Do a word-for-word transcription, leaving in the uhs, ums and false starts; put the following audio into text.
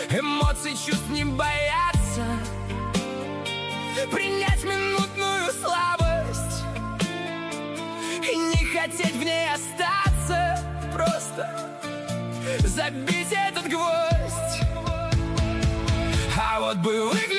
эмоций, чувств не бояться, принять минутную слабость и не хотеть в ней остаться, просто забить этот гвоздь. А вот бы вы